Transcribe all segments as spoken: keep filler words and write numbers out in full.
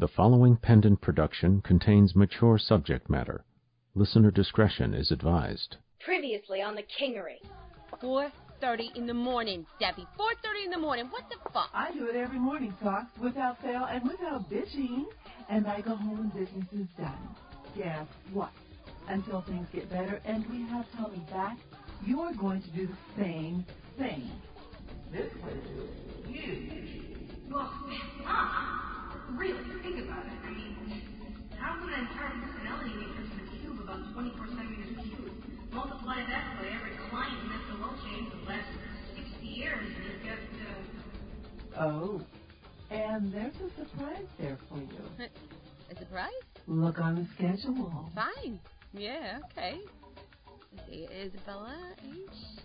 The following pendant production contains mature subject matter. Listener discretion is advised. Previously on the Kingery. four thirty in the morning, Debbie. four thirty in the morning. What the fuck? I do it every morning, Fox, without fail and without bitching. And I go home and business is done. Guess what? Until things get better and we have Tommy back, you are going to do the same thing. This place is huge. Well, Mom, really, think about it. I mean, how can an entire personality matrix in a cube about twenty-four centimeters cubed? Multiply that by every client in this below chain for the last sixty years, and you get, uh... Oh, and there's a surprise there for you. A surprise? Look on the schedule. Fine. Yeah, okay. Let's see, Isabella H.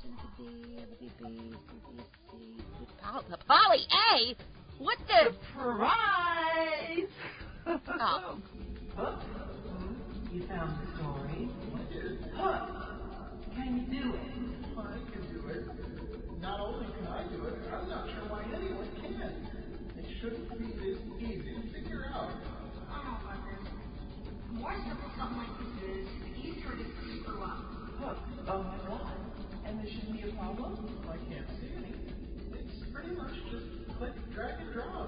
Polly A? What the? Surprise! Oh. Hook, you found the story. Hook, can you do it? I can do it. Not only can I do it, I'm not sure why anyone can. It shouldn't be this easy to figure out. I don't know about this. The more simple something like this is, the easier it is to screw up. Hook, oh my god. And there shouldn't be a problem? I can't see any. It's pretty much just click, drag, and drop.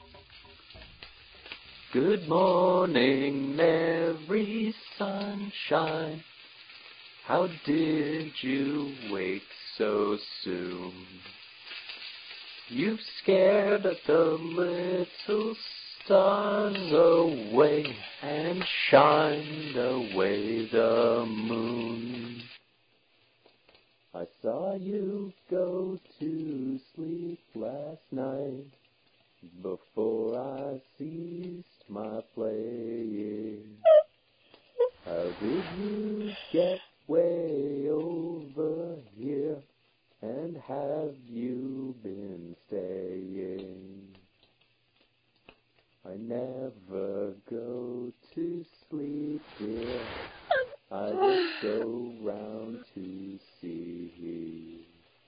Good morning, Mary Sunshine. How did you wake so soon? You've scared the little stars away and shined away the moon. I saw you go to sleep last night before I ceased my playing. How did you get way over here, and have you been staying? I never go to sleep here, I just go round to see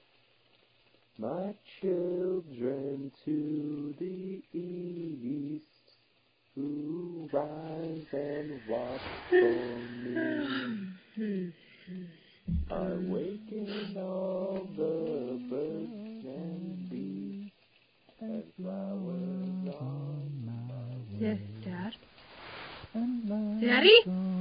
my children to the east, who rise and watch for me. I waken all the birds and bees and flowers on my way. Yes, Dad? Daddy?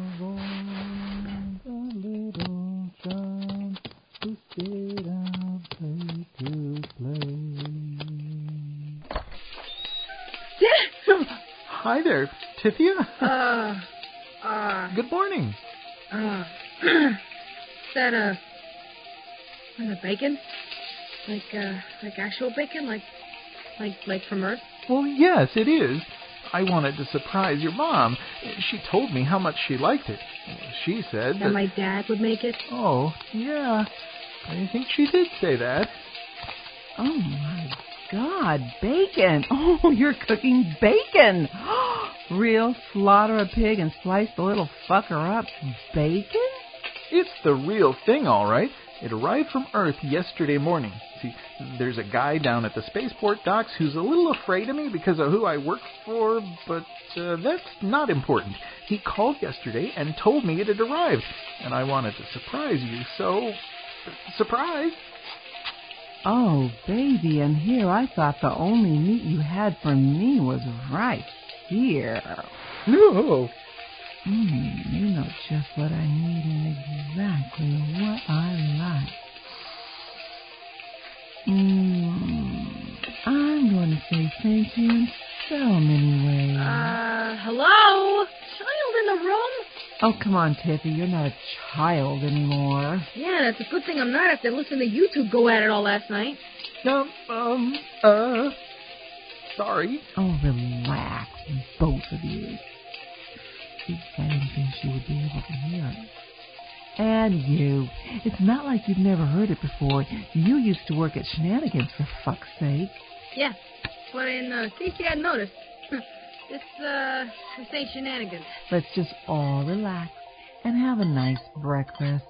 Hi there, Tithia. Uh, uh... Good morning. Uh... Is that, uh... Is that bacon? Like, uh, like actual bacon? Like, like, like from Earth? Well, yes, it is. I wanted to surprise your mom. She told me how much she liked it. She said that... That my dad would make it? Oh, yeah. I think she did say that. Oh, my God, bacon. Oh, you're cooking bacon. Real slaughter a pig and slice the little fucker up. Bacon? It's the real thing, all right. It arrived from Earth yesterday morning. See, there's a guy down at the spaceport docks who's a little afraid of me because of who I work for, but uh, that's not important. He called yesterday and told me it had arrived, and I wanted to surprise you, so... Surprise! Oh, baby, and here I thought the only meat you had for me was right here. No! Mm, you know just what I need and exactly what I like. Mm, I'm going to say thank you in so many ways. Uh, hello? Child in the room? Oh, come on, Tiffy. You're not a child anymore. Yeah, that's a good thing I'm not after listening to you two go at it all last night. Um, um, uh, sorry. Oh, relax, both of you. I didn't think she would be able to hear it. And you. It's not like you've never heard it before. You used to work at Shenanigans, for fuck's sake. Yeah, but in uh, case you hadn't noticed, this, uh, this ain't Shenanigans. Let's just all relax and have a nice breakfast.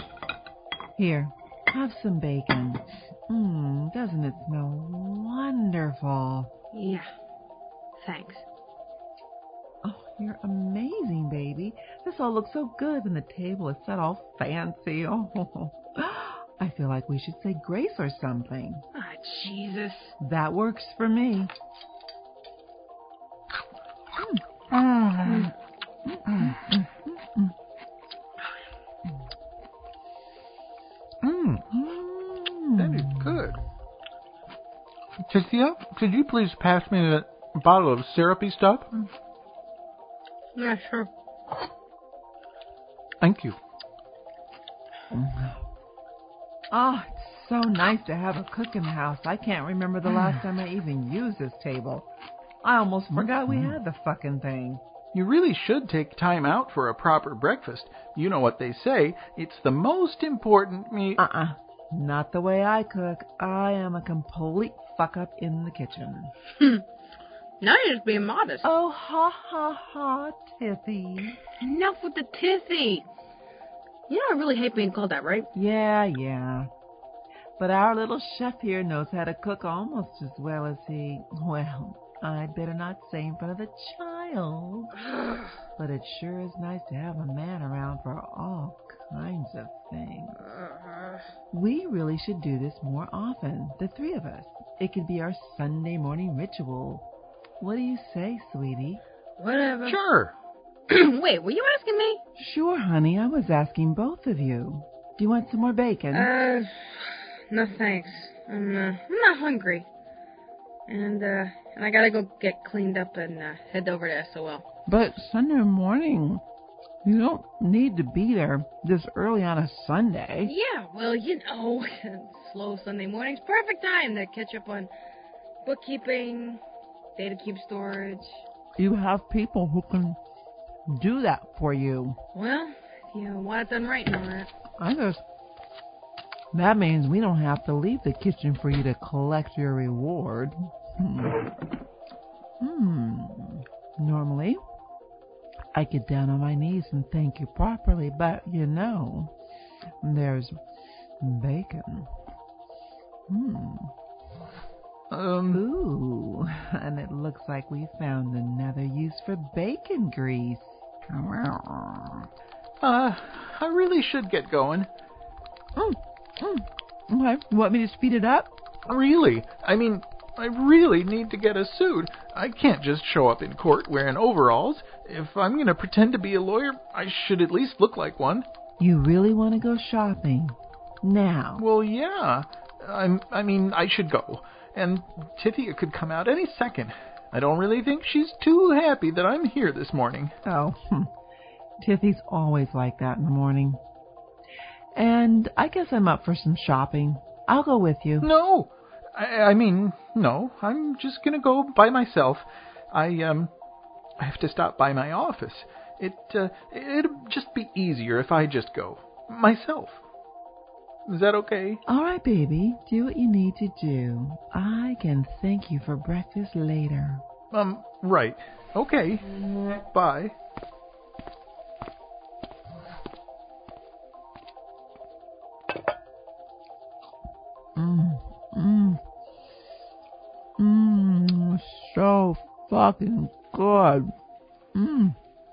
Here, have some bacon. Mmm, doesn't it smell wonderful? wonderful. Yeah. Thanks. Oh, you're amazing, baby. This all looks so good, and the table is set all fancy. Oh, I feel like we should say grace or something. Ah, Jesus. That works for me. Mm. Mm. Mm. Mm. Mm. That is good. Cynthia, could you please pass me that bottle of syrupy stuff? Yeah, sure. Thank you. Oh, it's so nice to have a cook in the house. I can't remember the last time I even used this table. I almost forgot we had the fucking thing. You really should take time out for a proper breakfast. You know what they say, it's the most important meal. Uh-uh. Not the way I cook. I am a complete fuck-up in the kitchen. Now you're just being modest. Oh, ha, ha, ha, Tithy. Enough with the tithy. You know I really hate being called that, right? Yeah, yeah. But our little chef here knows how to cook almost as well as he... Well, I'd better not say in front of the child. But it sure is nice to have a man around for all kinds of things. We really should do this more often, the three of us. It could be our Sunday morning ritual. What do you say, sweetie? Whatever. Sure. Wait, were you asking me? Sure, honey. I was asking both of you. Do you want some more bacon? Uh, no thanks. I'm, uh, I'm not hungry. And, uh, and I gotta go get cleaned up and uh, head over to S O L. But Sunday morning, you don't need to be there this early on a Sunday. Yeah, well, you know, slow Sunday morning's perfect time to catch up on bookkeeping, data cube storage. You have people who can do that for you. Well, if you want it done right and all that. I guess that means we don't have to leave the kitchen for you to collect your reward. Hmm. hmm. Normally, I get down on my knees and thank you properly, but you know, there's bacon. Hmm. Um. Ooh, and it looks like we found another use for bacon grease. Uh, I really should get going. Mm, mm. Okay, you want me to speed it up? Really? I mean, I really need to get a suit. I can't just show up in court wearing overalls. If I'm going to pretend to be a lawyer, I should at least look like one. You really want to go shopping? Now? Well, yeah. I'm, I mean, I should go. And Tithia could come out any second. I don't really think she's too happy that I'm here this morning. Oh, Tithy's always like that in the morning. And I guess I'm up for some shopping. I'll go with you. No! I, I mean, no. I'm just going to go by myself. I, um, I have to stop by my office. It, uh, it'd just be easier if I just go. Myself. Is that okay? All right, baby. Do what you need to do. I can thank you for breakfast later. Um, right. Okay. Bye. Mmm. Mmm. Mmm. So fucking good. Mmm.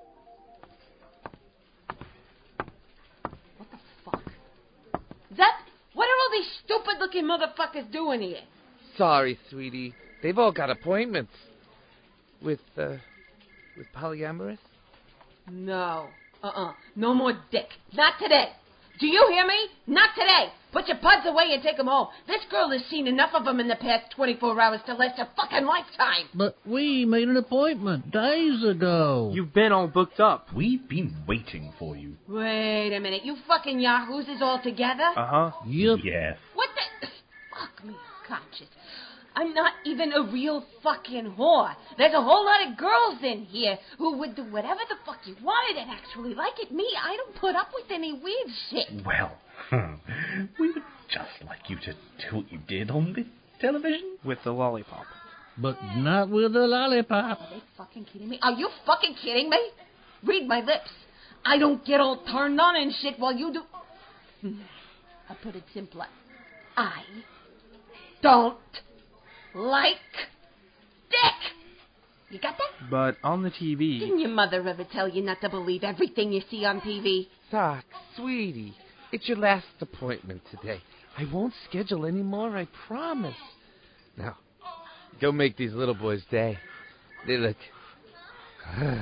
That? What are all these stupid-looking motherfuckers doing here? Sorry, sweetie. They've all got appointments. With, uh, with polyamorous? No. Uh-uh. No more dick. Not today. Do you hear me? Not today. Put your puds away and take them home. This girl has seen enough of them in the past twenty-four hours to last a fucking lifetime. But we made an appointment days ago. You've been all booked up. We've been waiting for you. Wait a minute. You fucking yahoos is all together? Uh-huh. Yep. Yes. What the... Fuck me, conscious. I'm not even a real fucking whore. There's a whole lot of girls in here who would do whatever the fuck you wanted and actually like it. Me, I don't put up with any weird shit. Well, we would just like you to do what you did on the television. With the lollipop. But not with the lollipop. Are they fucking kidding me? Are you fucking kidding me? Read my lips. I don't get all turned on and shit while you do... I'll put it simpler. I don't like dick. You got that? But on the T V... Didn't your mother ever tell you not to believe everything you see on T V? Sock, sweetie, it's your last appointment today. I won't schedule any more, I promise. Now, go make these little boys' day. They look... I'm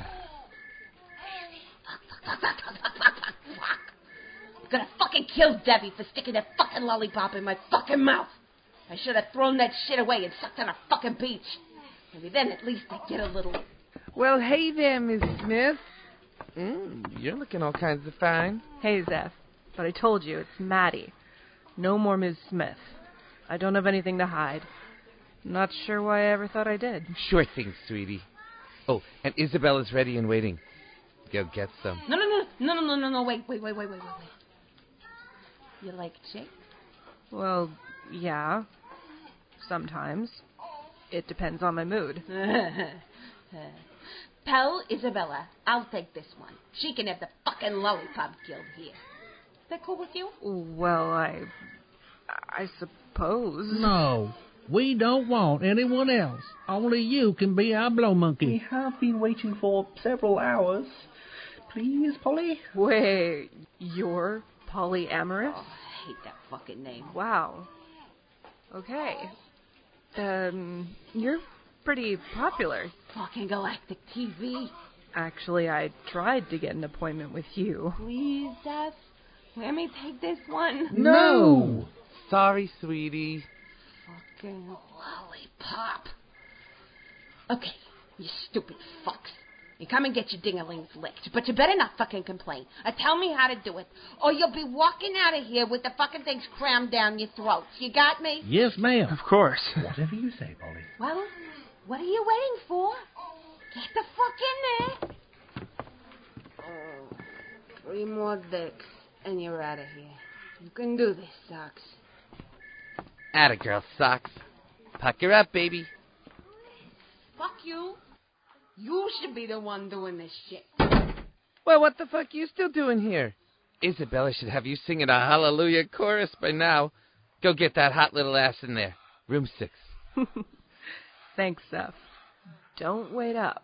gonna fucking kill Debbie for sticking that fucking lollipop in my fucking mouth. I should have thrown that shit away and sucked on a fucking beach. Maybe then at least I'd get a little... Well, hey there, Miss Smith. Mm, you're looking all kinds of fine. Hey, Zeph. But I told you, it's Maddie. No more Miz Smith. I don't have anything to hide. Not sure why I ever thought I did. Sure thing, sweetie. Oh, and Isabella's ready and waiting. Go get some. No, no, no, no, no, no, no, no, wait, wait, wait, wait, wait, wait, wait. You like chicks? Well, yeah. Sometimes. It depends on my mood. Tell Isabella I'll take this one. She can have the fucking lollipop guild here. Is that cool with you? Well, I... I suppose. No, we don't want anyone else. Only you can be our blow monkey. We have been waiting for several hours. Please, Polly? Wait, you're polyamorous? Oh, I hate that fucking name. Wow. Okay. Um, you're pretty popular. Fucking Galactic T V. Actually, I tried to get an appointment with you. Please, Seth, let me take this one. No! Sorry, sweetie. Fucking lollipop. Okay, you stupid fucks. You come and get your ding-a-lings licked, but you better not fucking complain. Or tell me how to do it, or you'll be walking out of here with the fucking things crammed down your throats. You got me? Yes, ma'am. Of course. Whatever you say, Polly. Well, what are you waiting for? Get the fuck in there. Oh, three more dicks, and you're out of here. You can do this, Socks. Atta girl, Socks. Pucker up, baby. Fuck you. You should be the one doing this shit. Well, what the fuck you still doing here? Isabella should have you singing a hallelujah chorus by now. Go get that hot little ass in there. Room six. Thanks, Seth. Don't wait up.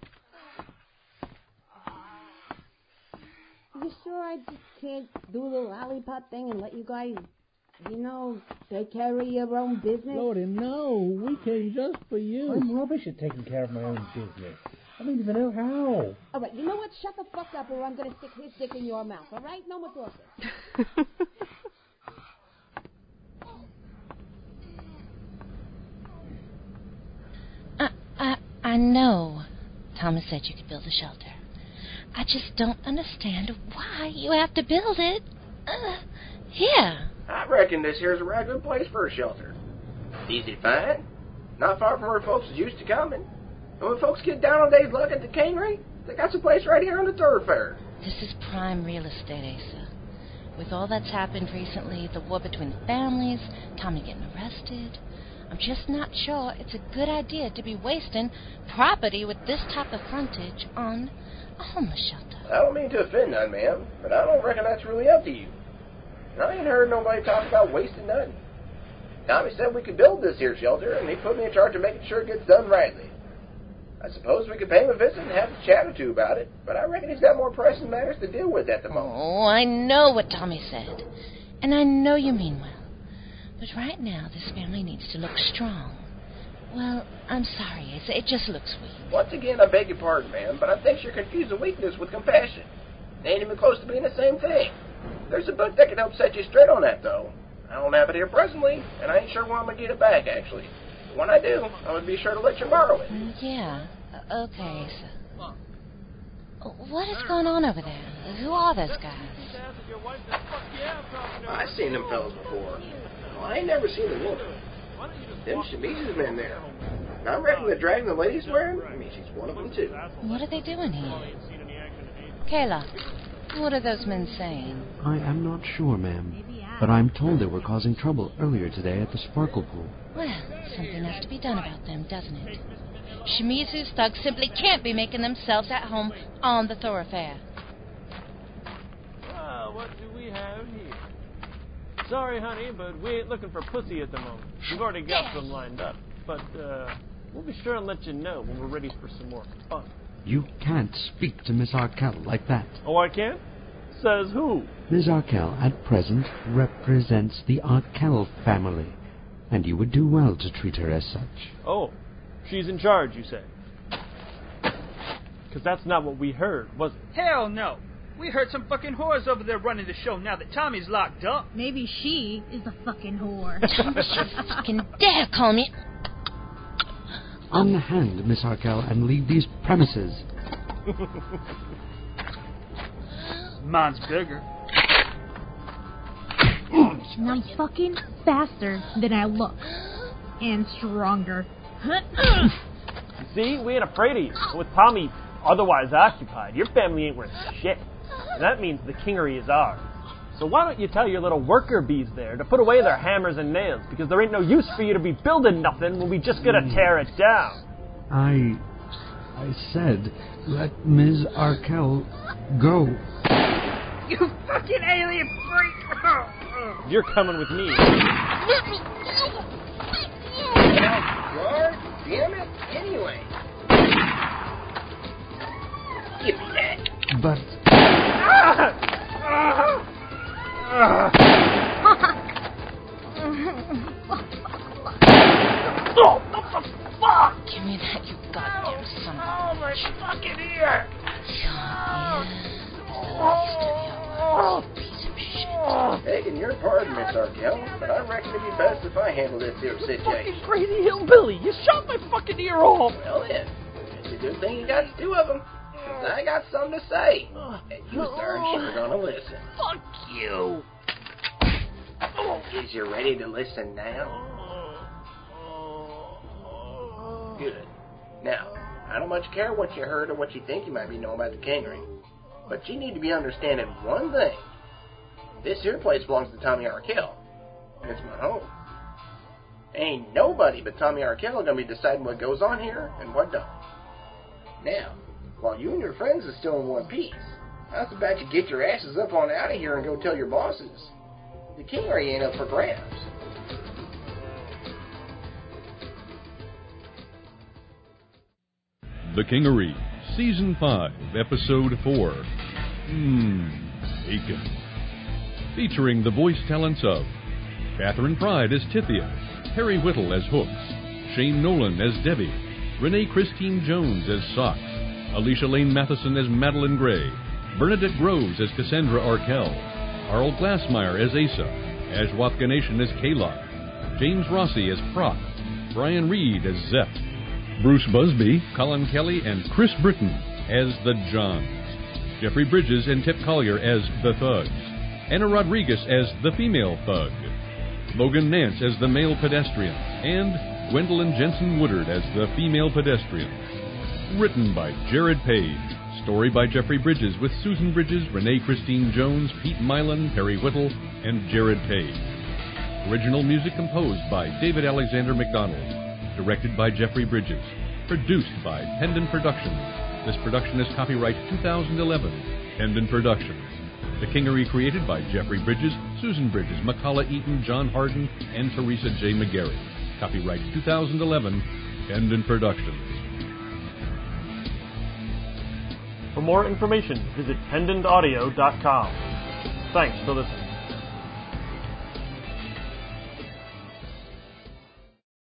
You sure I just can't do the lollipop thing and let you guys, you know, take care of your own business? Lordy, no. We came just for you. I'm rubbish at taking care of my own business. I don't even know how. All right, you know what? Shut the fuck up or I'm going to stick his dick in your mouth, all right? No more talking. I, I, I know Thomas said you could build a shelter. I just don't understand why you have to build it uh, here. I reckon this here's a right good place for a shelter. Easy to find, not far from where folks is used to coming. And when folks get down on day's luck at the cannery, they got some place right here on the thoroughfare. This is prime real estate, Asa. With all that's happened recently, the war between the families, Tommy getting arrested, I'm just not sure it's a good idea to be wasting property with this type of frontage on a homeless shelter. I don't mean to offend none, ma'am, but I don't reckon that's really up to you. And I ain't heard nobody talk about wasting nothing. Tommy said we could build this here shelter, and he put me in charge of making sure it gets done rightly. I suppose we could pay him a visit and have a chat or two about it, but I reckon he's got more pressing matters to deal with at the moment. Oh, I know what Tommy said, and I know you mean well. But right now, this family needs to look strong. Well, I'm sorry, Asa. It just looks weak. Once again, I beg your pardon, ma'am, but I think you're confusing weakness with compassion. They ain't even close to being the same thing. There's a book that can help set you straight on that, though. I don't have it here presently, and I ain't sure when I'm going to get it back, actually. But when I do, I would be sure to let you borrow it. Mm, yeah, uh, okay, Asa. What is going on over there? Who are those guys? I've seen them fellas before. Well, I ain't never seen the woman. Them Shamise's men there. And I reckon the dragon the lady's wearing, I mean, she's one of them, too. What are they doing here? Kayla, what are those men saying? I am not sure, ma'am. But I'm told they were causing trouble earlier today at the Sparkle Pool. Well, something has to be done about them, doesn't it? Shimizu's thugs simply can't be making themselves at home on the thoroughfare. Well, what do we have here? Sorry, honey, but we ain't looking for pussy at the moment. We've already got some lined up. but uh, we'll be sure and let you know when we're ready for some more fun. You can't speak to Miss Arkell like that. Oh, I can't? Says who? Miss Arkell, at present, represents the Arkell family, and you would do well to treat her as such. Oh, she's in charge, you say? Because that's not what we heard, was it? Hell no! We heard some fucking whores over there running the show now that Tommy's locked up. Maybe she is the fucking whore. Don't you fucking dare call me... Unhand, Miss Arkell, and leave these premises. Mine's bigger. And I'm fucking faster than I look. And stronger. See, we ain't afraid of you. With Tommy otherwise occupied, your family ain't worth shit. And that means the kingery is ours. So why don't you tell your little worker bees there to put away their hammers and nails, because there ain't no use for you to be building nothing when we just gotta tear it down. I... I said, let Miz Arkell go. You fucking alien freak! You're coming with me. God damn it! Anyway. Give me that. But... Oh, what the fuck? Give me that, you goddamn son of a Oh, my fucking ear! Your ear is the least of your worries, you piece of shit. Begging your pardon, Miss Arkell, but I reckon it'd be best if I handle this here situation. Fucking crazy hillbilly! You shot my fucking ear off! Well then, it's a good thing you got two of them. Because I got something to say. And you darn sure gonna listen. Fuck you! Is you ready to listen now? Good. Now, I don't much care what you heard or what you think you might be knowing about the kingery. But you need to be understanding one thing. This here place belongs to Tommy Arkell. It's my home. Ain't nobody but Tommy Arkell gonna be deciding what goes on here and what don't. Now, while you and your friends are still in one piece, how's about you get your asses up on out of here and go tell your bosses? The kingery ain't up for grabs. The Kingery, Season five, Episode four. Mmm, bacon. Featuring the voice talents of Catherine Pride as Tithia, Harry Whittle as Hooks, Shane Nolan as Debbie, Renee Christine Jones as Socks, Alicia Lane Matheson as Madeline Gray, Bernadette Groves as Cassandra Arkell, Carl Glassmeyer as Asa, Ashwath Ganeshan as Kalok, James Rossi as Proc, Brian Reed as Zeph, Bruce Busby, Colin Kelly, and Chris Britton as the Johns, Jeffrey Bridges and Tip Collier as the Thugs, Anna Rodriguez as the female thug, Logan Nance as the male pedestrian, and Gwendolyn Jensen Woodard as the female pedestrian. Written by Jared Page. Story by Jeffrey Bridges with Susan Bridges, Renee Christine Jones, Pete Milan, Harry Whittle, and Jared Page. Original music composed by David Alexander McDonald. Directed by Jeffrey Bridges. Produced by Hendon Productions. This production is copyright two thousand eleven. Hendon Productions. The Kingery created by Jeffrey Bridges, Susan Bridges, Macaulay Eaton, John Harden, and Teresa J. McGarry. Copyright two thousand eleven. Hendon Productions. For more information, visit pendant audio dot com. Thanks for listening.